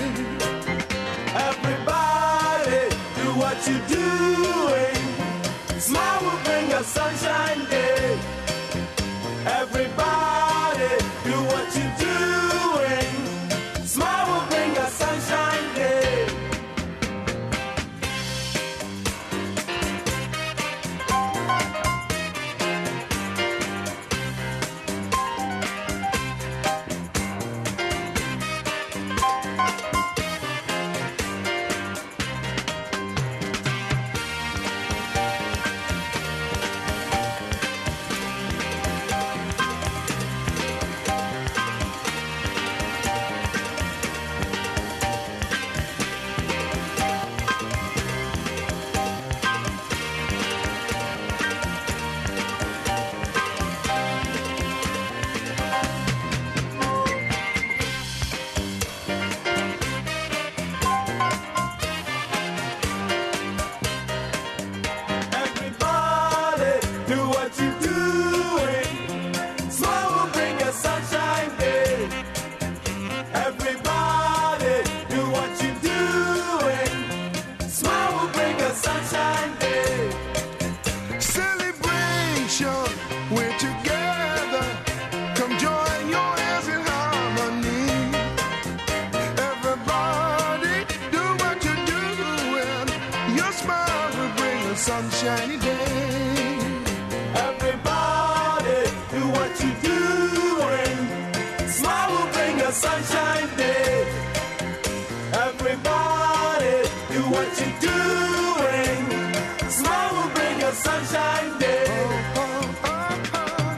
Everybody do what you're doing. Smile will bring a sunshine day. Everybody do what you're doing. Smile will bring a sunshine day. Sunshiny day. Everybody do what you're doing. Smile will bring a sunshine day. Everybody do what you're doing. Smile will bring a sunshine day. Oh, oh, oh, oh.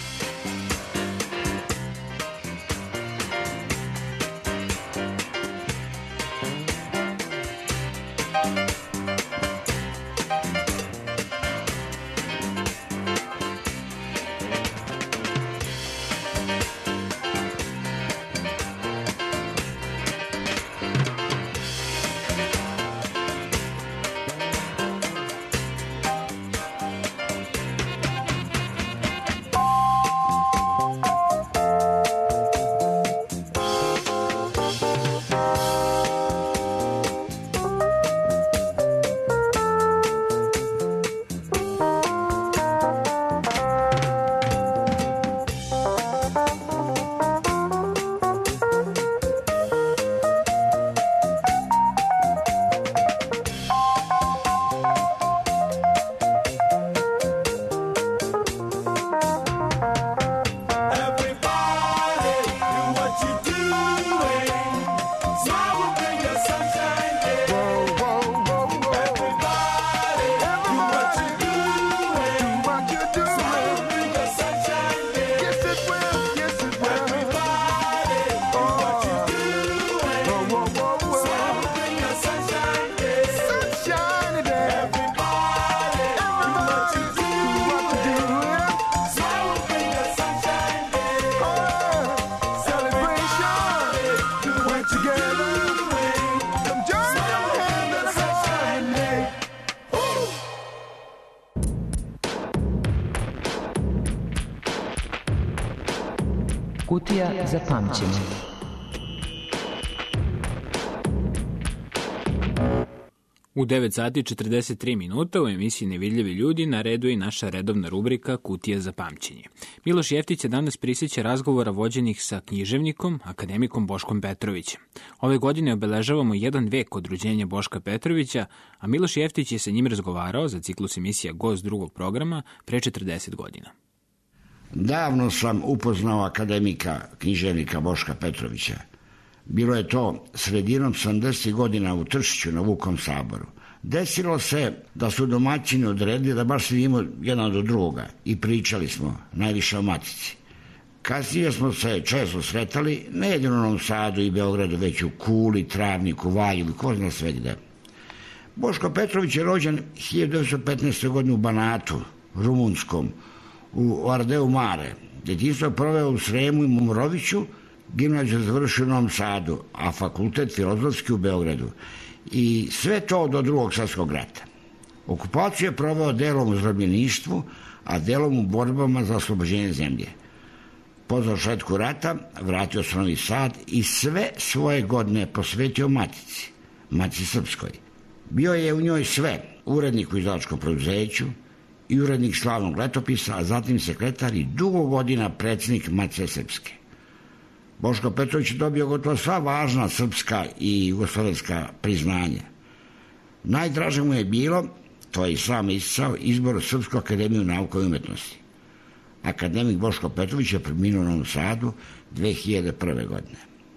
Kutija za pamćenje. U devet sati i četrdeset tri minuta u emisiji Nevidljivi ljudi na redu je i naša redovna rubrika Kutija za pamćenje. Miloš Jeftić je danas prisjeća razgovora vođenih sa književnikom, akademikom Boškom Petrovićem. Ove godine obeležavamo jedan vek od rođenja Boška Petrovića, a Miloš Jeftić je sa njim razgovarao za ciklus emisija Gost drugog programa pre četrdeset godina. Davno sam upoznao akademika, književnika Boška Petrovića. Bilo je to sredinom sedamdesetih godina u Tršiću na Vukom saboru. Desilo se da su domaćini odredili da baš sedimo jedan do drugoga i pričali smo, najviše o matici. Kasnije smo se često sretali, ne jedino u Novom Sadu i Beogradu, već u Kuli, Travniku, Valjevu, ko zna sve gde. Boško Petrović je rođen hiljadu devetsto petnaeste. godine u Banatu, rumunskom, u Ardeu Mare. Djetinjstvo je proveo u Sremu i Momoroviću, gimnaziju završio u Novom Sadu, a fakultet filozofski u Beogradu. I sve to do drugog svjetskog rata. Okupaciju je proveo delom u zarobljeništvu, a delom u borbama za oslobođenje zemlje. Po završetku rata vratio se u Novi Sad i sve svoje godine posvetio Matici, Matici Srpskoj. Bio je u njoj sve, urednik u izdavačkom preduzeću i urednik Slavnog letopisa, a zatim sekretar i dugo godina predsjednik Matice Srpske. Boško Petrović je dobio gotovo sva važna srpska i jugoslovenska priznanja. Najdraže mu je bilo, to je i sam isticao, izbor u Srpsku akademiju nauka i umetnosti. Akademik Boško Petrović je preminuo u Novom Sadu dve hiljade prve. godine.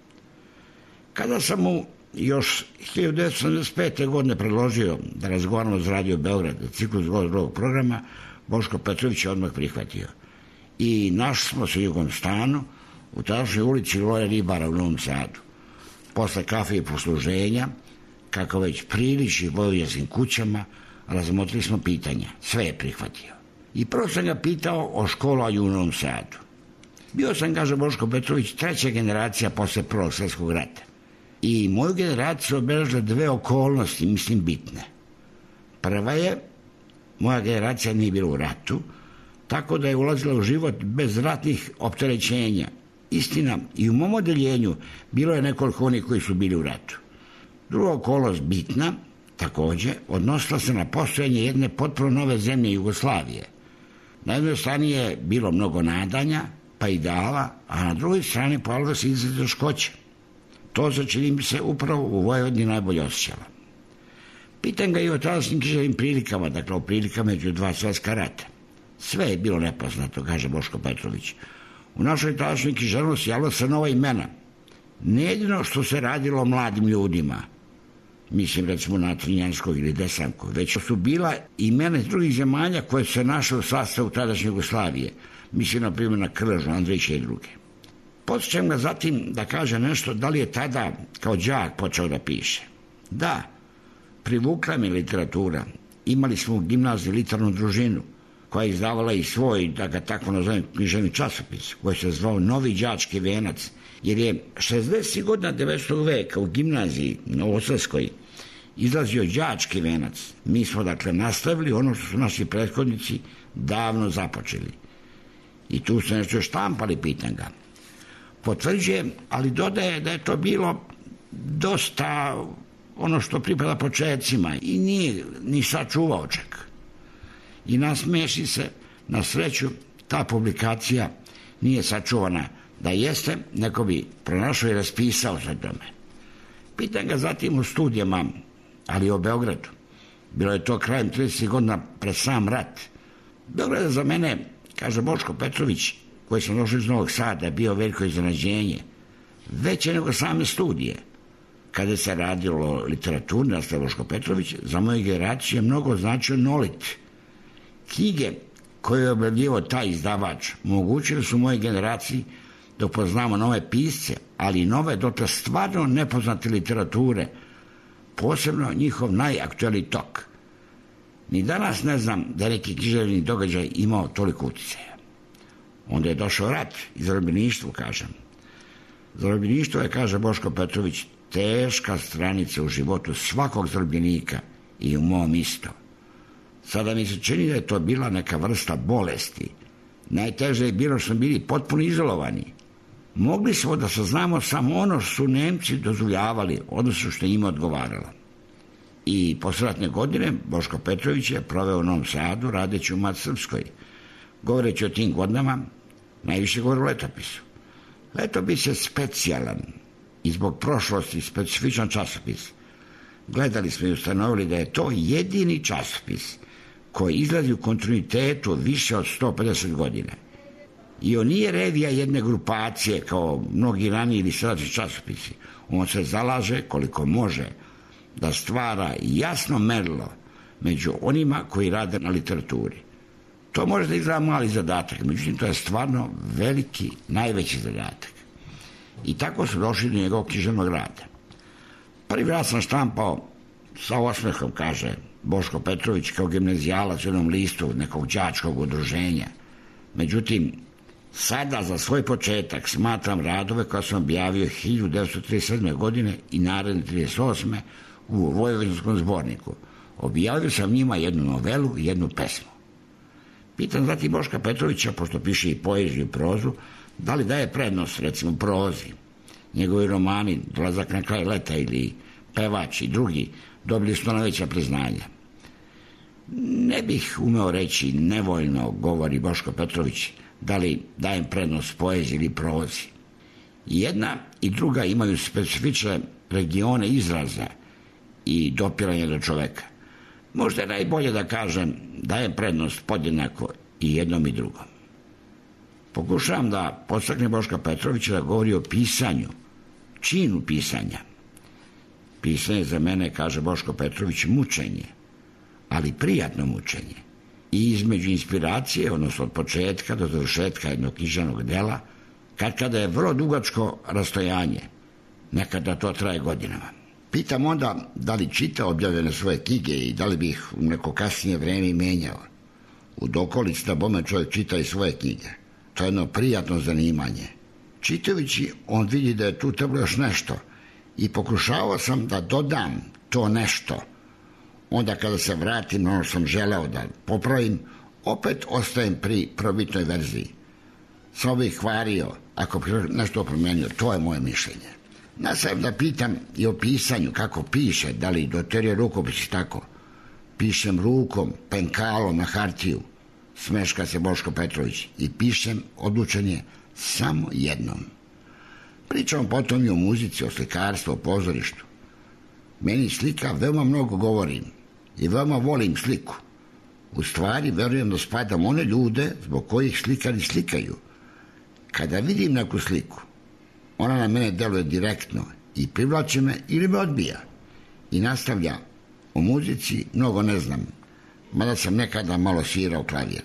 Kada sam mu još hiljadu devetsto sedamdeset pete. godine predložio da razgovaramo za Radio Beograd za ciklus drugog programa, Boško Petrović je odmah prihvatio. I našli smo se u Jugom stanu u tadašnjoj ulici Loje Ribara u Novom Sadu. Posle kafe i posluženja, kako već priliči vojvođanskim kućama, razmotrili smo pitanja. Sve je prihvatio. I prvo sam ga pitao o školovanju u Novom Sadu. Bio sam, kaže Boško Petrović, treća generacija posle Prvog svjetskog rata. I moju generaciju obeležile dve okolnosti, mislim, bitne. Prva je, moja generacija nije bila u ratu, tako da je ulazila u život bez ratnih opterećenja. Istina, i u mom odeljenju bilo je nekoliko onih koji su bili u ratu. Druga okolnost bitna, također, odnosila se na postojanje jedne potpuno nove zemlje Jugoslavije. Na jednoj strani je bilo mnogo nadanja, pa ideala, a na drugoj strani pojavilo se izrazito teškoće. To se, čini mi se, upravo u Vojvodini najbolje osjećalo. Pitam ga i o tadašnjim književnim prilikama, dakle o prilikama među dva svjetska rata. Sve je bilo nepoznato, kaže Boško Petrović. U našoj tadašnjoj književnosti javilo se nova imena. Ne jedino što se radilo o mladim ljudima, mislim recimo na Trinjanskog ili Desanku, već su bila imena iz drugih zemalja koje su se našle u sastavu tadašnje Jugoslavije, mislim na primjer na Krležu, Andrića i druge. Podsjećam ga zatim da kaže nešto da li je tada kao đak počeo da piše. Da, privukla me literatura. Imali smo u gimnaziji literarnu družinu koja je izdavala i svoj, da ga tako nazovem, književni časopis koji se zvao Novi đački venac, jer je šezdesetih godina devetnaestog veka u gimnaziji Novosadskoj izlazio đački venac. Mi smo dakle nastavili ono što su naši prethodnici davno započeli. I tu se nešto štampali, pitan ga. Potvrđujem, ali dodaje da je to bilo dosta ono što pripada početcima i nije ni sačuvao čak. I nasmeši se, na sreću, ta publikacija nije sačuvana. Da jeste, neko bi pronašao i raspisao sa tome. Pitan ga zatim u studijama, ali o Beogradu. Bilo je to krajem tridesetih godina pred sam rat. Beograd je za mene, kaže Boško Petrović, koji sam došao iz Novog Sada, bio veliko iznenađenje. Veće nego same studije. Kada se radilo o literaturi, nastaje Boško Petrović, za moju generaciju je mnogo značio Nolit. Knjige koje je objavljivao taj izdavač omogućili su moje generaciji da upoznamo nove pisce, ali i nove dotle stvarno nepoznate literature, posebno njihov najaktualniji tok. Ni danas ne znam da je neki književni događaj imao toliko utjecaja. Onda je došao rat i zarobljeništvo, kažem. Zarobljeništvo je, kaže Boško Petrović, teška stranica u životu svakog zarobljenika i u mom isto. Sada mi se čini da je to bila neka vrsta bolesti. Najteže je bilo što smo bili potpuno izolovani. Mogli smo da saznamo samo ono što su Nemci dozvoljavali, odnosno što je njima odgovaralo. I posleratne godine Boško Petrović je proveo u Novom Sadu radeći u Matici Srpskoj. Govoreći o tim godinama, najviše govori o letopisu. Letopis je specijalan i zbog prošlosti specifičan časopis. Gledali smo i ustanovili da je to jedini časopis koji izlazi u kontinuitetu više od sto pedeset godina. I on nije revija jedne grupacije kao mnogi raniji ili sadašnji časopisi. On se zalaže koliko može da stvara jasno merilo među onima koji rade na literaturi. To može da izgleda mali zadatak, međutim to je stvarno veliki, najveći zadatak. I tako su došli do njegovog književnog rada. Prvi rad sam štampao sa osmehom, kaže Boško Petrović, kao gimnazijalac u jednom listu nekog đačkog udruženja. Međutim, sada za svoj početak smatram radove koje sam objavio hiljadu devetsto trideset sedme. godine i naredne trideset osme. u Vojvođanskom zborniku. Objavio sam njima jednu novelu i jednu pesmu. Pitam zatim Boška Petrovića, pošto piše i poeziju i prozu, Da li daje prednost, recimo, prozi? Njegovi romani, Dolazak na kraj leta ili Pevač i drugi, dobili su najveća priznanja. Ne bih umeo reći, nevoljno govori Boško Petrović, da li dajem prednost poeziji ili prozi. Jedna i druga imaju specifične regione izraza i dopiranja do čoveka. Možda je najbolje da kažem dajem prednost podjednako i jednom i drugom. Pokušavam da podstaknem Boška Petrovića da govori o pisanju, činu pisanja. Pisanje za mene, kaže Boško Petrović, mučenje, ali prijatno mučenje. I između inspiracije, odnosno od početka do završetka jednog književnog dela, kad kada je vrlo dugačko rastojanje, nekada to traje godinama. Pitam onda da li čita objavljene svoje knjige i da li bi ih u neko kasnije vreme menjao. U dokolici da bome čovjek čita i svoje knjige. To je jedno prijatno zanimanje. Čitajući, on vidi da je tu trebalo još nešto i pokušavao sam da dodam to nešto. Onda kada se vratim na ono što sam želeo da popravim, opet ostajem pri prvobitnoj verziji. Samo bih hvario ako bih nešto promenio, to je moje mišljenje. Nastavim da pitam i o pisanju, kako piše, da li doterio rukopis tako. Pišem rukom, penkalom na hartiju, smeška se Boško Petrović, i pišem odlučenje samo jednom. Pričam potom i o muzici, o slikarstvu, o pozorištu. Meni slika veoma mnogo govori i veoma volim sliku. U stvari verujem da spadam one ljude zbog kojih slikari slikaju. Kada vidim neku sliku, ona na mene deluje direktno i privlači me ili me odbija. I nastavlja, o muzici mnogo ne znam, mada sam nekada malo svirao klavir.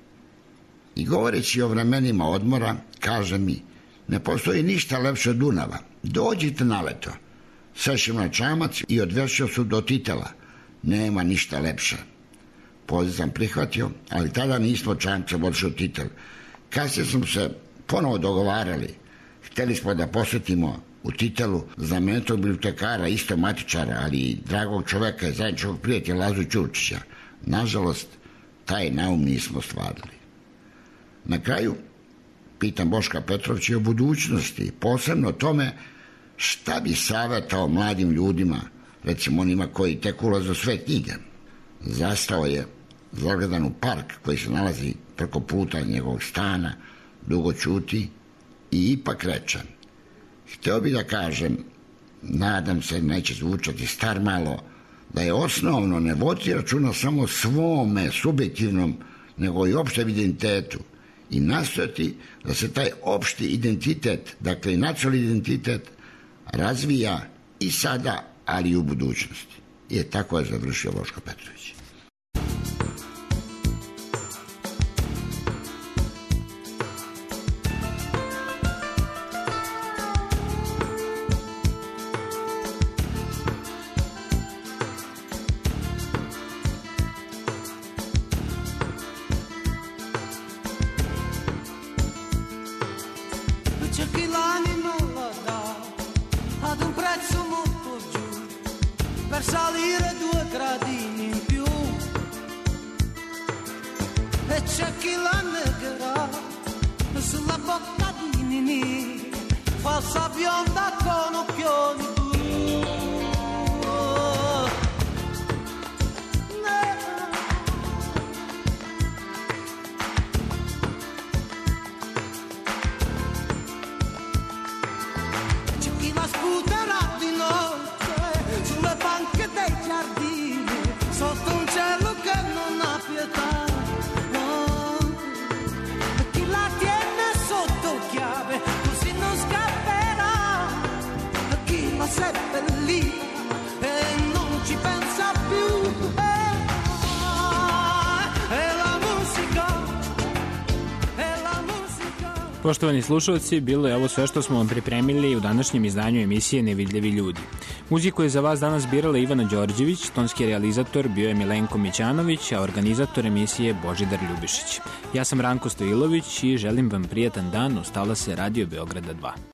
I govoreći o vremenima odmora, kaže mi, ne postoji ništa lepše od Dunava. Dođite na leto. Sešim na čamac i odvešao su do Titela. Nema ništa lepše. Poziv sam prihvatio, ali tada nismo čamcem odšli u Titel. Kasnije smo se ponovo dogovarali. Hteli smo da posjetimo u Titelu znamenitog bibliotekara, isto matičara, ali i dragog čoveka i zajedničkog prijatelja Lazu Ćurčića. Nažalost, taj naum nismo stvarili. Na kraju, pitam Boška Petrovića o budućnosti, posebno o tome šta bi savjetao mladim ljudima, recimo onima koji tek ulaze u sve knjige. Zastao je zagledan u park koji se nalazi preko puta njegovog stana, dugo ćuti i ipak reče, hteo bi da kažem, nadam se neće zvučati star malo, da je osnovno ne voditi računa samo o svome subjektivnom, nego i opštem identitetu i nastojati da se taj opšti identitet, dakle i nacionalni identitet, razvija i sada, ali i u budućnosti. I tako je završio Boško Petrović. Poštovani slušalci, bilo je ovo sve što smo vam pripremili u današnjem izdanju emisije Nevidljivi ljudi. Muziku je za vas danas birala Ivana Đorđević, tonski realizator bio je Milenko Mićanović, a organizator emisije Božidar Ljubišić. Ja sam Ranko Stojilović i želim vam prijatan dan, ostala se Radio Beograda dva.